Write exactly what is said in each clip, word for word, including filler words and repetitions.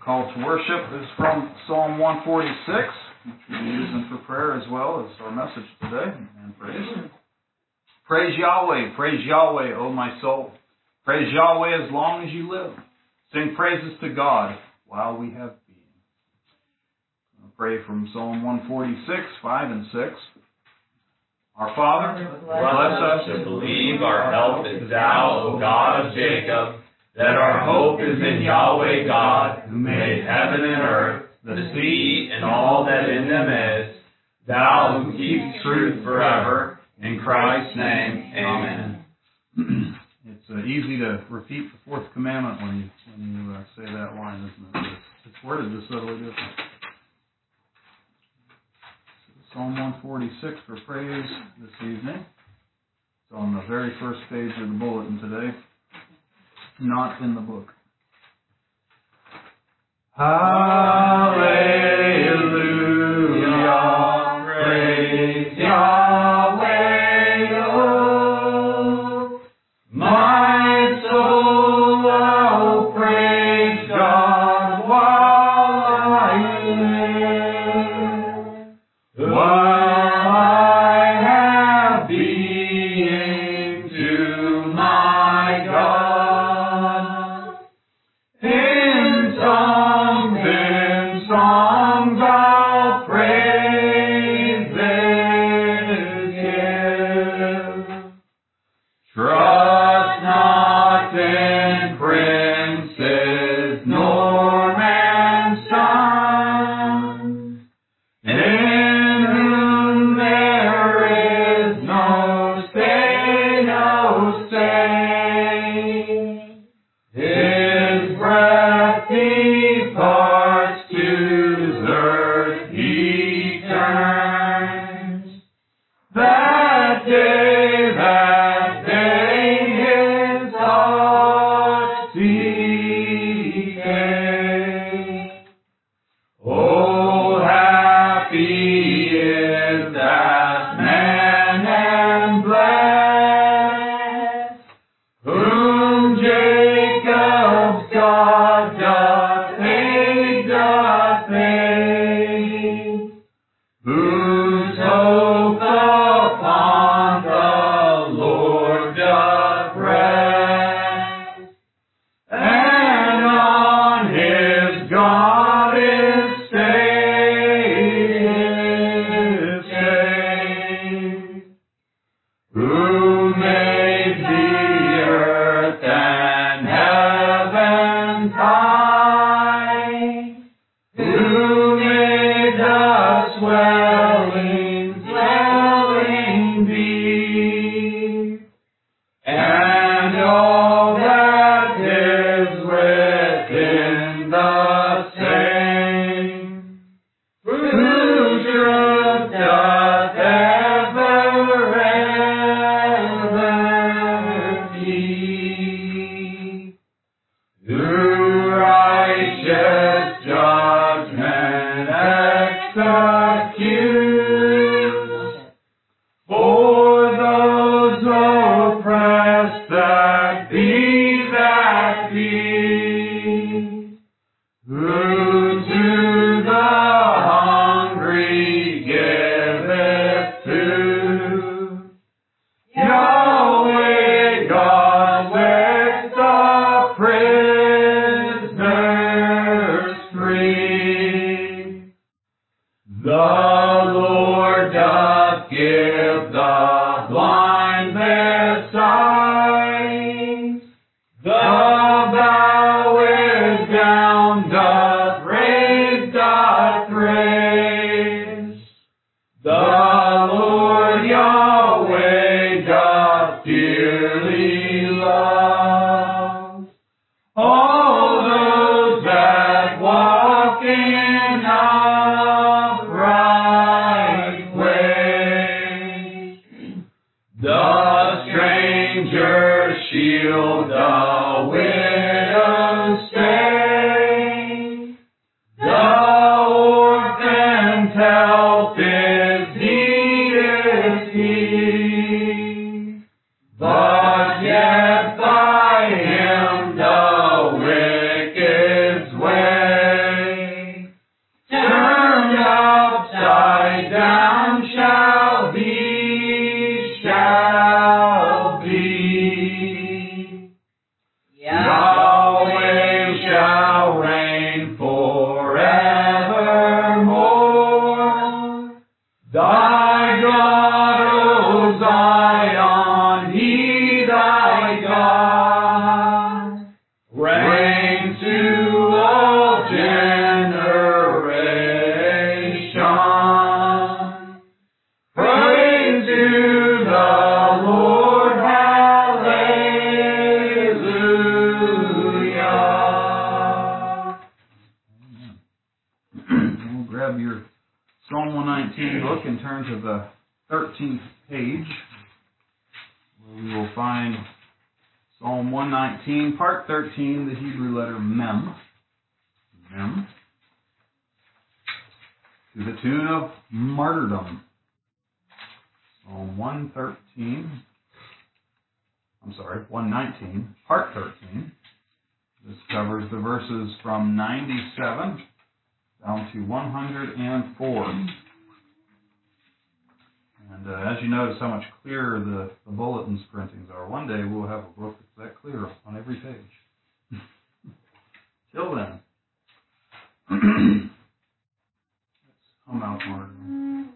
Call to worship is from Psalm one forty-six, which we'll be using for prayer as well as our message today, and praise. Praise Yahweh, praise Yahweh, O my soul. Praise Yahweh as long as you live. Sing praises to God while we have being. I'll pray from Psalm one forty-six, five and six. Our Father, bless us to believe our help is Thou, O God of Jacob, that our hope is in Yahweh God, who made heaven and earth, the sea, and all that in them is, Thou who keeps truth forever. In Christ's name, amen. It's uh, easy to repeat the fourth commandment when you when you uh, say that line, isn't it? It's, it's worded just subtly different. Psalm one forty-six for praise this evening. It's on the very first page of the bulletin today. Not in the book. Hallelujah, praise Yahweh, oh, my soul, oh, praise God while I live, while I have being to my God. Shield the widow's stay. grab your Psalm one nineteen book and turn to the thirteenth page, where we will find Psalm one nineteen, part thirteen, the Hebrew letter Mem. Mem. To the tune of martyrdom. Psalm one thirteen, I'm sorry, one nineteen, part thirteen. This covers the verses from ninety-seven down to one hundred four. And uh, as you notice how much clearer the, the bulletin's printings are, one day we'll have a book that's that clear on every page. Till then, let's hum out martyrdom.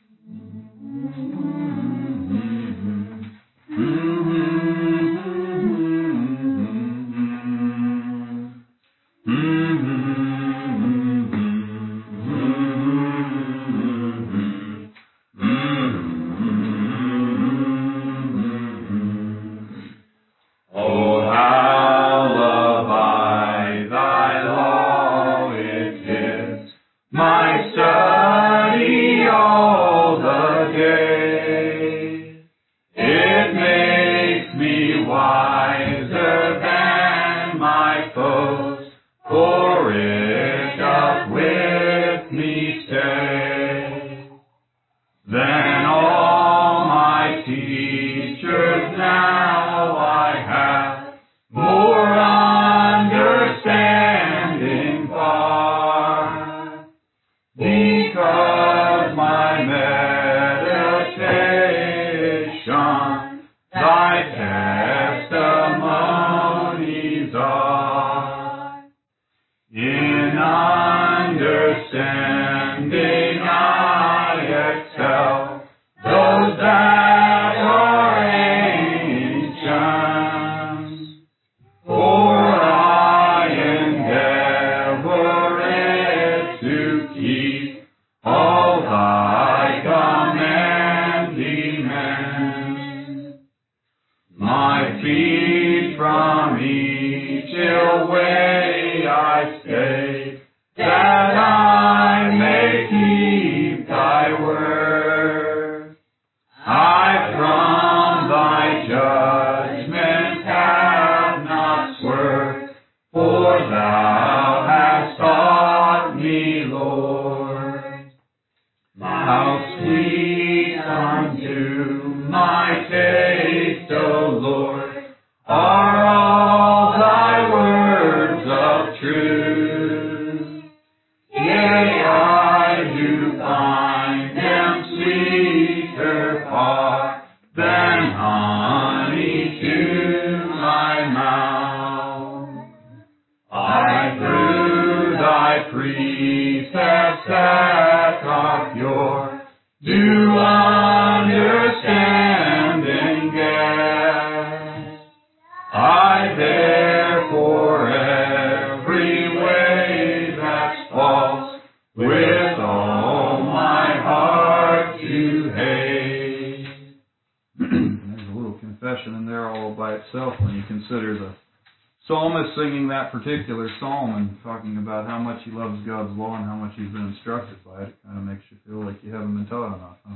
In there all by itself when you consider the psalmist singing that particular psalm and talking about how much he loves God's law and how much he's been instructed by it. It kind of makes you feel like you haven't been taught enough, huh?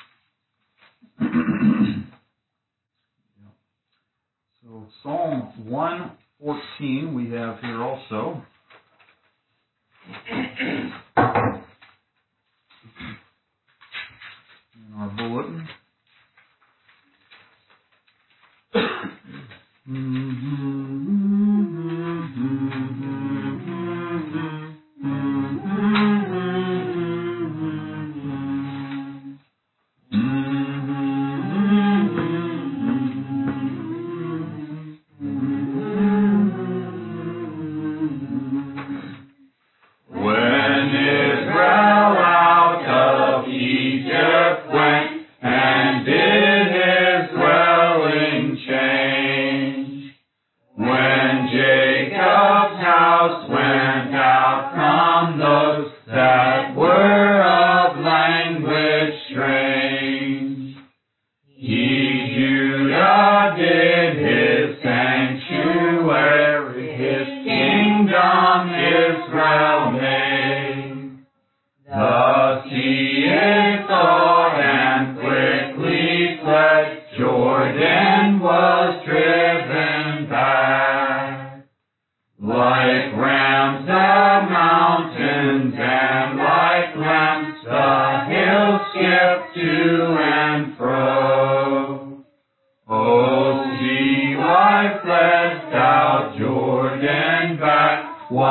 Yeah. So Psalm one fourteen we have here also. In our bulletin.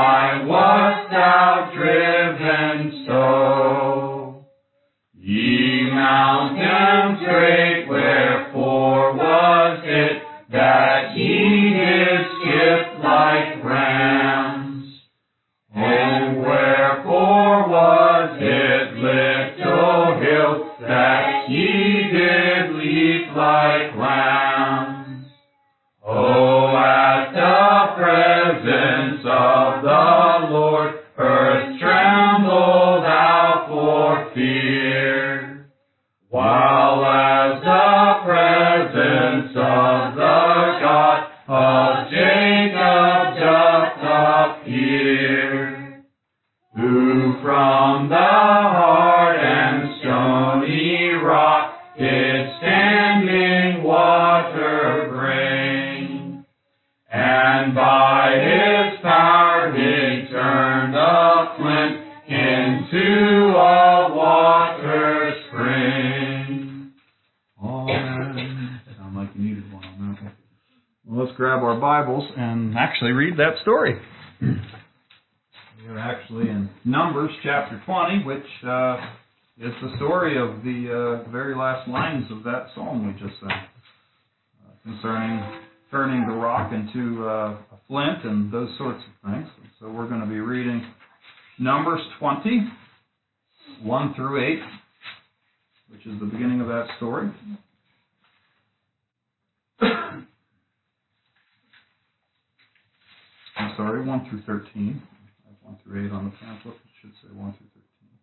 why wast thou driven so? Ye mountains great, wherefore was it that ye did skip like rams? Oh, wherefore was it, little hills, that ye did leap like lambs? Oh, at the presence of the Lord, earth trembled out for fear, while as the presence of the God of Jacob doth appear, who from the hard and stony rock did standing water bring, and by his power he turned the flint into a water spring. Amen. Sound like you needed one on that one. Well, let's grab our Bibles and actually read that story. We are actually in Numbers chapter twenty, which uh, is the story of the uh, very last lines of that psalm we just sang, uh, concerning turning the rock into uh, a flint and those sorts of things. So we're going to be reading Numbers twenty, one through eight, which is the beginning of that story. I'm sorry, one through thirteen. I have one through eight on the pamphlet. It should say one through thirteen.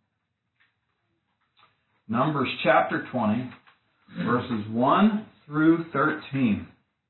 Numbers chapter twenty, verses one through thirteen.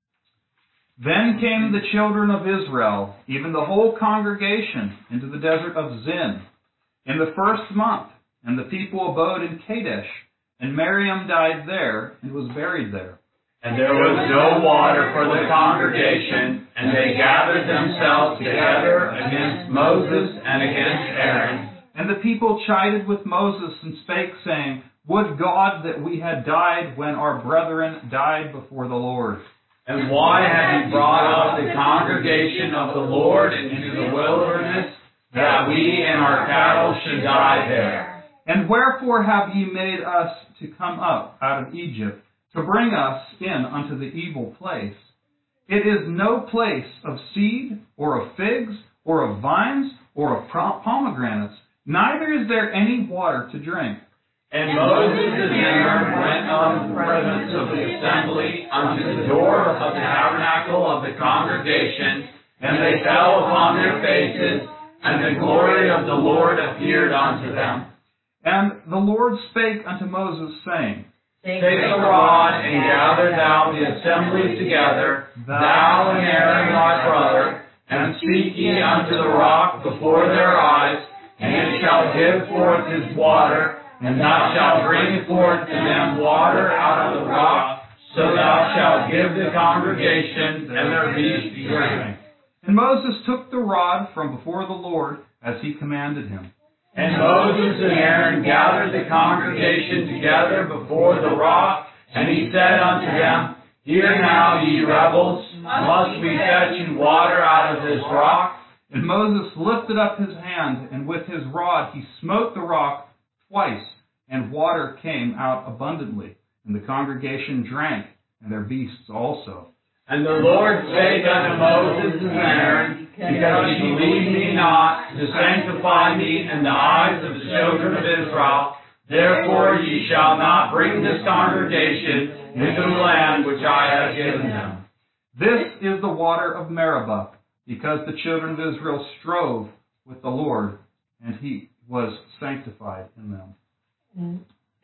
Then came the children of Israel, even the whole congregation, into the desert of Zin in the first month, and the people abode in Kadesh, and Miriam died there and was buried there. And there was no water for the congregation, and they gathered themselves together against Moses and against Aaron. And the people chided with Moses and spake, saying, Would God that we had died when our brethren died before the Lord. And why have ye brought up the congregation of the Lord into the wilderness, that we and our cattle should die there? And wherefore have ye made us to come up out of Egypt, to bring us in unto the evil place? It is no place of seed, or of figs, or of vines, or of pomegranates, neither is there any water to drink. And Moses and Aaron went unto the presence of the assembly unto the door of the tabernacle of the congregation, and they fell upon their faces, and the glory of the Lord appeared unto them. And the Lord spake unto Moses, saying, Take a rod, and gather thou the assembly together, thou and Aaron thy brother, and speak ye unto the rock before their eyes, and it shall give forth his water, and thou shalt bring forth to them water out of the rock, so thou shalt give the congregation and their beasts drink. And Moses took the rod from before the Lord, as he commanded him. And Moses and Aaron gathered the congregation together before the rock, and he said unto them, Hear now, ye rebels, must we fetch you water out of this rock? And Moses lifted up his hand, and with his rod he smote the rock twice, and water came out abundantly. And the congregation drank, and their beasts also. And the Lord spake unto Moses and Aaron, Because ye believe me not, to sanctify me in the eyes of the children of Israel, therefore ye shall not bring this congregation into the land which I have given them. This is the water of Meribah, because the children of Israel strove with the Lord, and he was sanctified in them. Mm.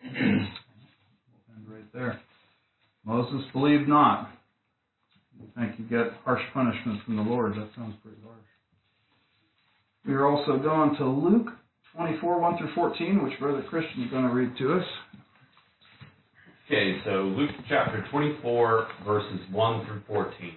We'll end right there. Moses believed not. You think you get harsh punishment from the Lord. That sounds pretty harsh. We are also going to Luke twenty-four, one through fourteen, which Brother Christian is going to read to us. Okay, so Luke chapter twenty-four, verses one through fourteen.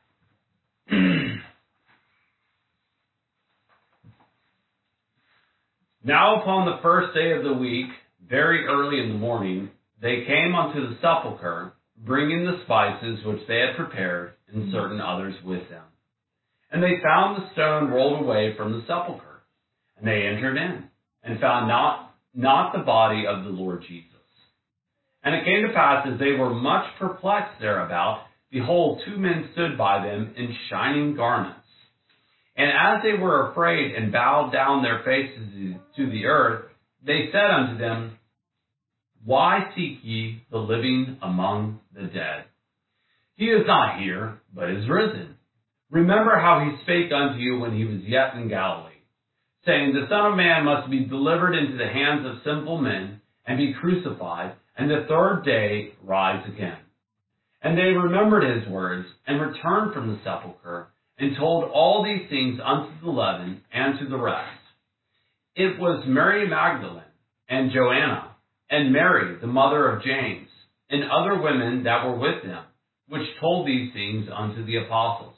Now upon the first day of the week, very early in the morning, they came unto the sepulchre, bringing the spices which they had prepared, and certain others with them. And they found the stone rolled away from the sepulchre. And they entered in, and found not, not the body of the Lord Jesus. And it came to pass, as they were much perplexed thereabout, behold, two men stood by them in shining garments. And as they were afraid and bowed down their faces to the earth, they said unto them, Why seek ye the living among the dead? He is not here, but is risen. Remember how he spake unto you when he was yet in Galilee, saying, The Son of Man must be delivered into the hands of sinful men, and be crucified, and the third day rise again. And they remembered his words, and returned from the sepulchre, and told all these things unto the eleven, and to the rest. It was Mary Magdalene, and Joanna, and Mary, the mother of James, and other women that were with them, which told these things unto the apostles.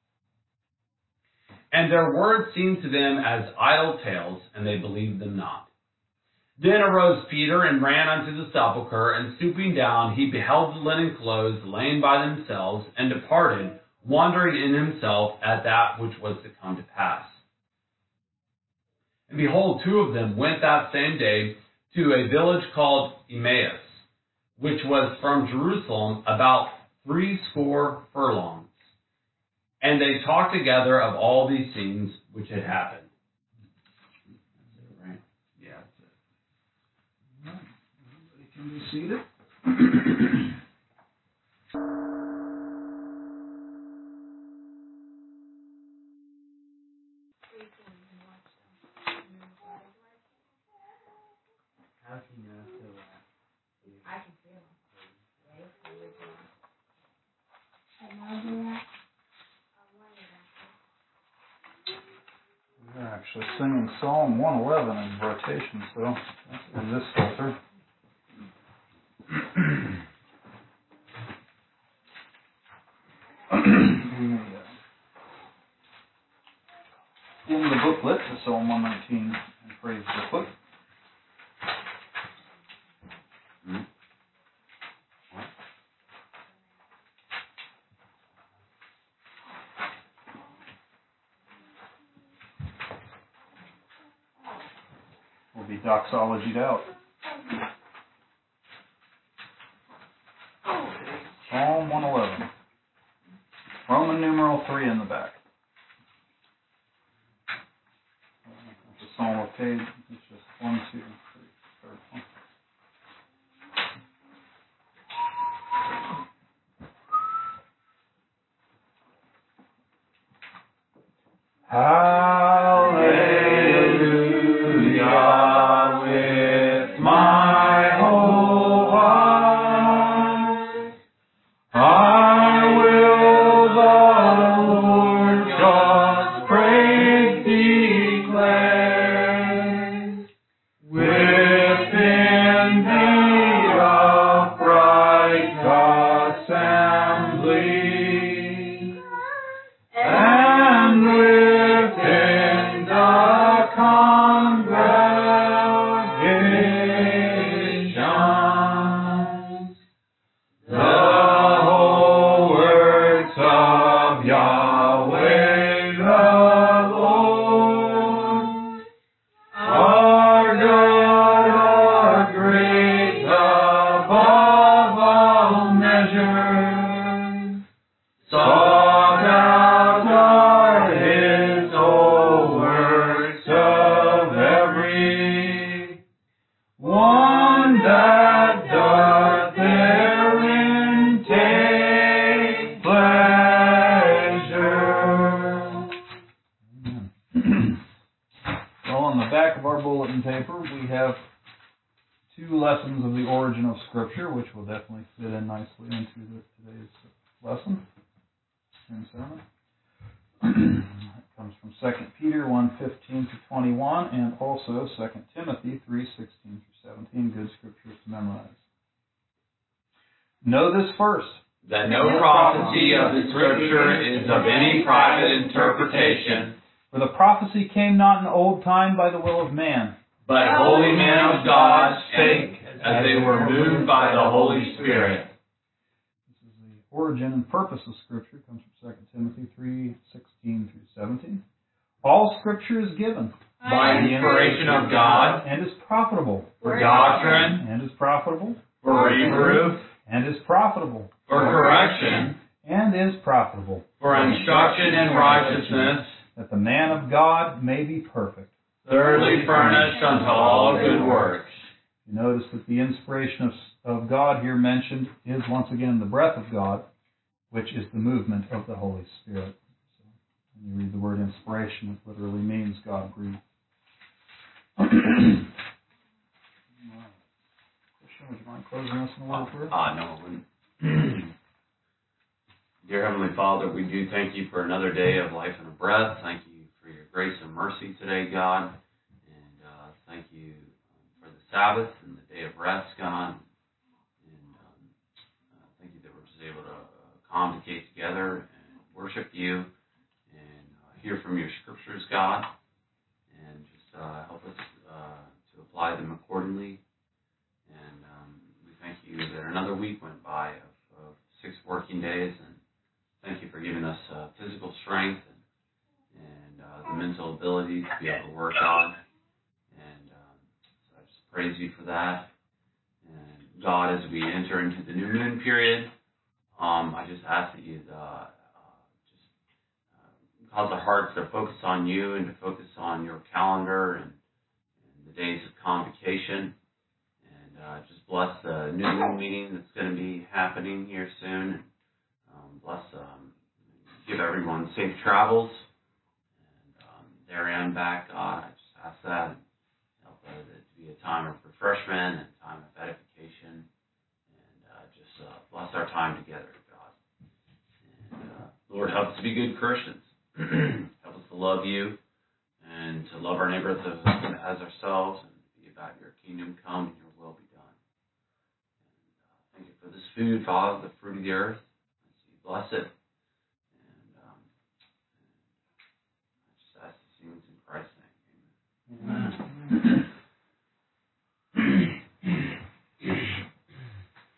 And their words seemed to them as idle tales, and they believed them not. Then arose Peter, and ran unto the sepulchre, and stooping down, he beheld the linen clothes laying by themselves, and departed, wondering in himself at that which was to come to pass. And behold, two of them went that same day to a village called Emmaus, which was from Jerusalem about threescore furlongs. And they talked together of all these things which had happened. That's it, right? Yeah, that's it. Everybody can be seated. We're actually singing Psalm one eleven in rotation, so that's in this filter. In the booklet, the Psalm one nineteen and praise booklet. Will be doxologied out. Psalm one eleven. Roman numeral three in the back. That's a psalm of page. It's just one, two, three, third one. Hallelujah, with my whole heart, I will the Lord God's praise declare. Within the upright assembly, and within the congregation, the whole works of Yahweh the Lord are good, are great above all measure. Sought out are his whole works of every one that doth therein take pleasure. Well, on the back of our bulletin paper, we have two lessons of the origin of Scripture, which will definitely fit in nicely into the, today's lesson and sermon. It comes from Second Peter one fifteen to twenty-one, and also Second Timothy three sixteen through seventeen. Good scriptures to memorize. Know this first, that no prophecy of the Scripture is of any private interpretation, for the prophecy came not in old time by the will of man, but holy men of God spake as they were moved by the Holy Spirit. This is the origin and purpose of Scripture comes from Second Timothy three sixteen through seventeen. All Scripture is given by the inspiration of God, and is profitable for doctrine, and is profitable for reproof, and is profitable for correction, and is profitable for instruction in righteousness, that the man of God may be perfect, thoroughly furnished unto all good works. You notice that the inspiration of, of God here mentioned is once again the breath of God, which is the movement of the Holy Spirit. So when you read the word inspiration, it literally means God breathed. Christian, would you mind closing us in a word of prayer? Ah, no. Dear Heavenly Father, we do thank you for another day of life and a breath. Thank you for your grace and mercy today, God. And uh, thank you for the Sabbath and the day of rest, God. And um, uh, thank you that we're just able to uh, congregate together and worship you and uh, hear from your scriptures, God. And just uh, help us uh, to apply them accordingly. And um, we thank you that another week went by of, of six working days. And thank you for giving us uh, physical strength and, and uh, the mental ability to be able to work on. And um, so I just praise you for that. And God, as we enter into the new moon period, um, I just ask that you uh, uh, just uh, cause our hearts to focus on you and to focus on your calendar and, and the days of convocation. And uh, just bless the new moon meeting that's going to be happening here soon. Um, bless, um, give everyone safe travels, and um, there and back, God. I just ask that. Help uh, it to be a time of refreshment and a time of edification, and uh, just uh, bless our time together, God. And uh, Lord, help us to be good Christians. Help us to love you and to love our neighbors as, as ourselves, and to be about your kingdom come and your will be done. And uh, thank you for this food, Father, the fruit of the earth. Bless it.